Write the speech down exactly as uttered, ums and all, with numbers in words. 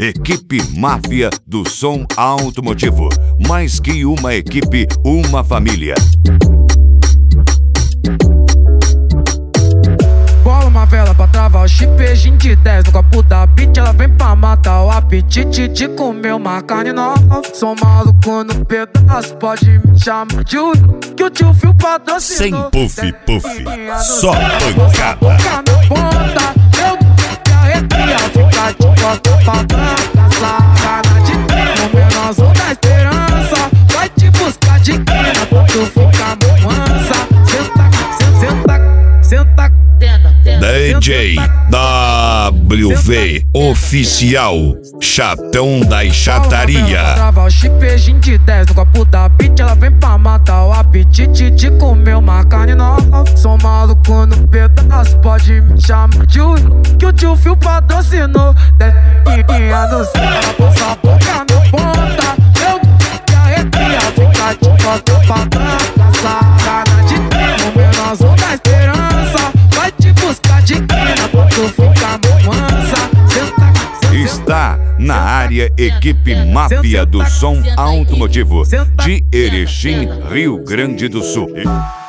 Equipe Máfia do Som Automotivo. Mais que uma equipe, uma família. Bola uma vela pra travar o chipejinho de dez no copo da beat. Ela vem pra matar o apetite de comer uma carne nova. Sou maluco no pedaço, pode me chamar de Will, que o tio Fio patrocinou. Sem puff, puff, só pancada. Boca na ponta, eu me arrepia, fica de costa pra branca, sacanagem. No menorzão da esperança, vai te buscar de quina, pra tu ficar mansa. Senta, senta, senta. D J W V Oficial, chatão da chataria. Trava o chipejinho de dez no copo da beat. Ela vem pra matar o apetite de comer uma carne nova. Sou maluco no pedaço, pode me chamar de Will, que o tio Fio patrocinou. Destinha no céu, ela passa a boca na ponta, eu me arrepia, fica de costa pra branca, sacanagem. No menorzão da esperança, vai te buscar de quina, pra tu ficar mansa. Está na área Equipe Máfia do Som Automotivo de Erechim, Rio Grande do Sul.